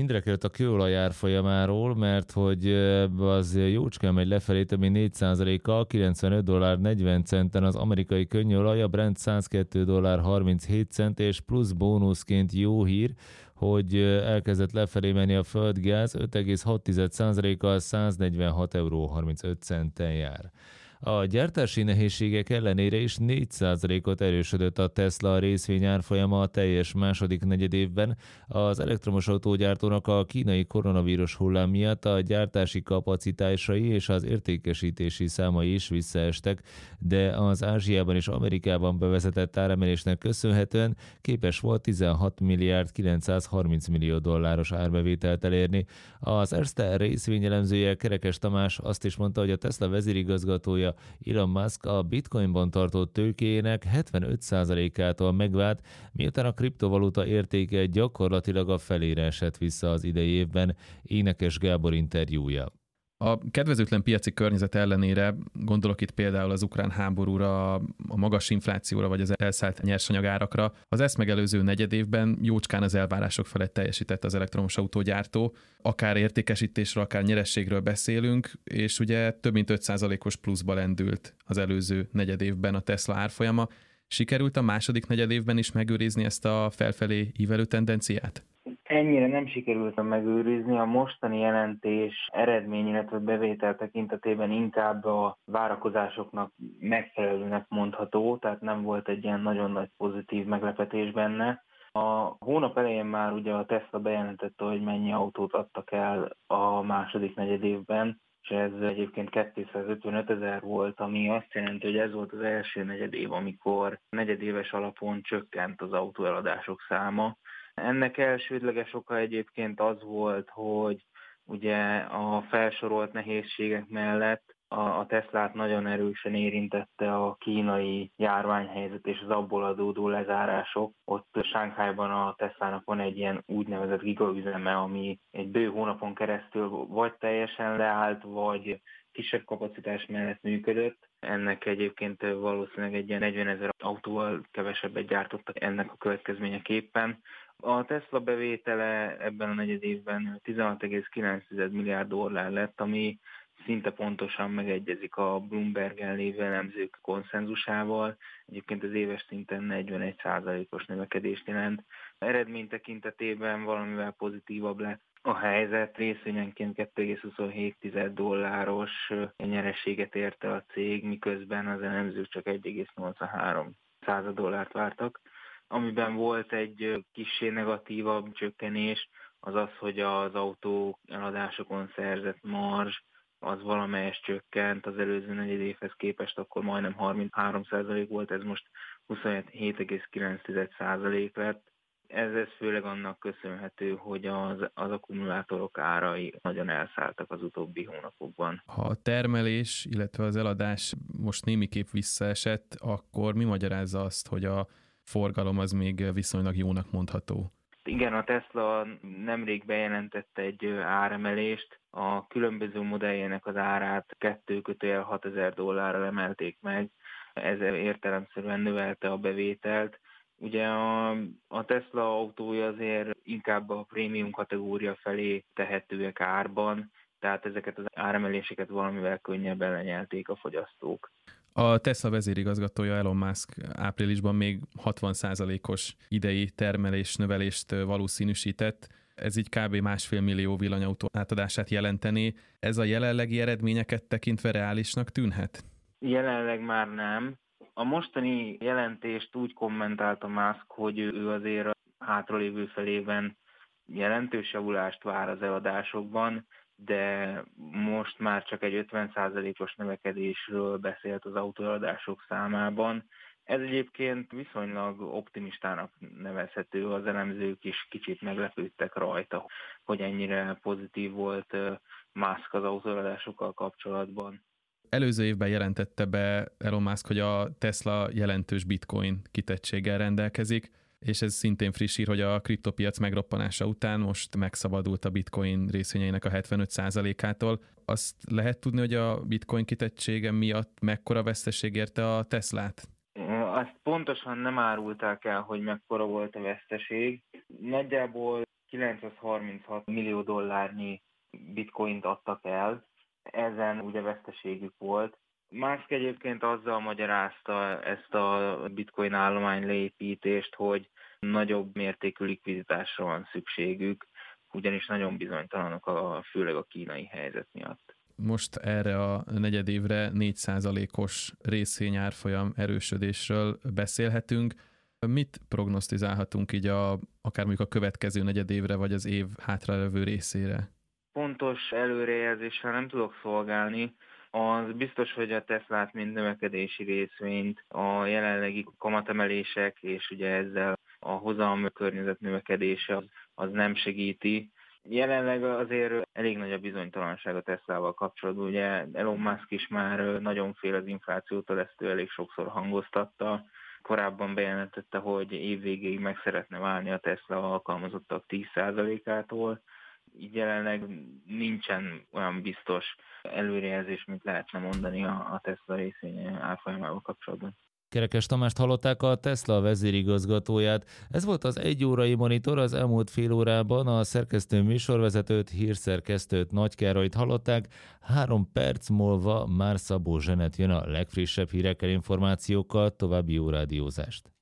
mindenekelőtt a kőolaj árfolyamáról, mert hogy az jócskán megy lefelé, több mint 4%-kal, $95.40 az amerikai könnyolaj, a Brent $102.37, és plusz bónuszként jó hír, hogy elkezdett lefelé menni a földgáz, 5,6%-kal €146.35 jár. A gyártási nehézségek ellenére is 4%-ot erősödött a Tesla részvényárfolyama a teljes második negyedévben. Az elektromos autógyártónak a kínai koronavírus hullám miatt a gyártási kapacitásai és az értékesítési számai is visszaestek, de az Ázsiában és Amerikában bevezetett áremelésnek köszönhetően képes volt 16 milliárd 930 millió dolláros árbevételt elérni. Az Erste részvényelemzője Kerekes Tamás azt is mondta, hogy a Tesla vezérigazgatója Elon Musk a bitcoinban tartott tőkéjének 75%-ától megvált, miután a kriptovaluta értéke gyakorlatilag a felére esett vissza az idei évben. Énekes Gábor interjúja. A kedvezőtlen piaci környezet ellenére, gondolok itt például az ukrán háborúra, a magas inflációra vagy az elszállt nyersanyagárakra, az ezt megelőző negyedévben jócskán az elvárások felett teljesített az elektromos autógyártó. Akár értékesítésről, akár nyerességről beszélünk, és ugye több mint 5%-os pluszba lendült az előző negyedévben a Tesla árfolyama. Sikerült a második negyedévben is megőrizni ezt a felfelé ívelő tendenciát? Ennyire nem sikerült megőrizni. A mostani jelentés eredmény, illetve bevétel tekintetében inkább a várakozásoknak megfelelőnek mondható, tehát nem volt egy ilyen nagyon nagy pozitív meglepetés benne. A hónap elején már ugye a Tesla bejelentette, hogy mennyi autót adtak el a második negyedévben, és ez egyébként 255 000 volt, ami azt jelenti, hogy ez volt az első negyedév, amikor negyedéves alapon csökkent az autóeladások száma. Ennek elsődleges oka egyébként az volt, hogy ugye a felsorolt nehézségek mellett a Teslát nagyon erősen érintette a kínai járványhelyzet és az abból adódó lezárások. Ott Sánkhájban a Teslának van egy ilyen úgynevezett gigaüzeme, ami egy bő hónapon keresztül vagy teljesen leállt, vagy kisebb kapacitás mellett működött. Ennek egyébként valószínűleg egy ilyen 40 000 autóval kevesebbet gyártottak ennek a következményeképpen. A Tesla bevétele ebben a negyedévben 16,9 milliárd dollár lett, ami szinte pontosan megegyezik a Bloomberg-en lévő elemzők konszenzusával. Egyébként az éves szinten 41%-os növekedést jelent. Eredmény tekintetében valamivel pozitívabb lett a helyzet, részvényenként 2,27 dolláros nyereséget érte a cég, miközben az elemzők csak 1,83 dollárt vártak. Amiben volt egy kissé negatívabb csökkenés, az az, hogy az autó eladásokon szerzett marzs az valamelyest csökkent, az előző negyedévhez képest akkor majdnem 33% volt, ez most 27,9% lett. Ez főleg annak köszönhető, hogy az akkumulátorok árai nagyon elszálltak az utóbbi hónapokban. Ha a termelés, illetve az eladás most némiképp visszaesett, akkor mi magyarázza azt, hogy a forgalom az még viszonylag jónak mondható? Igen, a Tesla nemrég bejelentette egy áremelést, a különböző modelljének az árát 2-6 000 dollárral emelték meg, ez értelemszerűen növelte a bevételt. Ugye a Tesla autója azért inkább a prémium kategória felé tehetőek árban, tehát ezeket az áremeléseket valamivel könnyebben lenyelték a fogyasztók. A Tesla vezérigazgatója Elon Musk áprilisban még 60%-os idei termelés növelést valószínűsített. Ez így kb. 1,5 millió villanyautó átadását jelenteni. Ez a jelenlegi eredményeket tekintve reálisnak tűnhet? Jelenleg már nem. A mostani jelentést úgy kommentálta Musk, hogy ő azért a hátralévő felében jelentős javulást vár az eladásokban, de most már csak egy 50%-os növekedésről beszélt az autóeladások számában. Ez egyébként viszonylag optimistának nevezhető, az elemzők is kicsit meglepődtek rajta, hogy ennyire pozitív volt Musk az autóeladásokkal kapcsolatban. Előző évben jelentette be Elon Musk, hogy a Tesla jelentős bitcoin kitettséggel rendelkezik, és ez szintén friss hír, hogy a kriptopiac megroppanása után most megszabadult a bitcoin részvényeinek a 75%-ától. Azt lehet tudni, hogy a bitcoin kitettsége miatt mekkora veszteség érte a Teslát? Azt pontosan nem árulták el, hogy mekkora volt a veszteség. Nagyjából 936 millió dollárnyi bitcoint adtak el, ezen ugye veszteségük volt. Musk egyébként azzal magyarázta ezt a bitcoin állomány leépítést, hogy nagyobb mértékű likviditásra van szükségük, ugyanis nagyon bizonytalanok főleg a kínai helyzet miatt. Most erre a negyedévre 4%-os részvényárfolyam erősödésről beszélhetünk. Mit prognosztizálhatunk így akár mondjuk a következő negyedévre, vagy az év hátralevő részére? Pontos előrejelzéssel nem tudok szolgálni. Az biztos, hogy a Teslát, mint növekedési részvényt, a jelenlegi kamatemelések és ugye ezzel a hozam környezet növekedése az nem segíti. Jelenleg azért elég nagy a bizonytalanság a Teslával kapcsolatban. Ugye Elon Musk is már nagyon fél az inflációtól, ezt ő elég sokszor hangoztatta. Korábban bejelentette, hogy évvégéig meg szeretne válni a Tesla alkalmazottak 10%-ától. Így jelenleg nincsen olyan biztos előrejelzés, mint lehetne mondani a Tesla részvény árfolyamával kapcsolatban. Kerekes Tamást hallották, a Tesla vezérigazgatóját. Ez volt az 1 órai monitor, az elmúlt fél órában a szerkesztő műsorvezetőt, hírszerkesztőt, Nagy Károlyt hallották. 3 perc múlva már Szabó Zsenet jön a legfrissebb hírekkel, információkkal. További jó rádiózást.